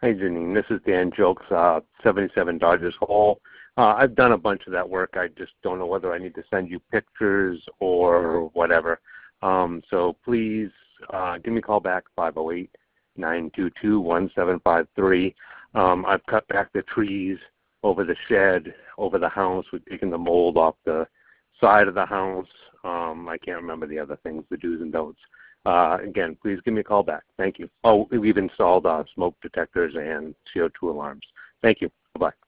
Hey, Janine. This is Dan Jokes, 77 Dodgers Hole. I've done a bunch of that work. I just don't know whether I need to send you pictures or whatever. So please give me a call back, 508-922-1753. I've cut back the trees over the shed, over the house. We've taken the mold off the side of the house. I can't remember the other things, the do's and don'ts. Again, please give me a call back. Thank you. Oh, we've installed smoke detectors and CO2 alarms. Thank you. Bye-bye.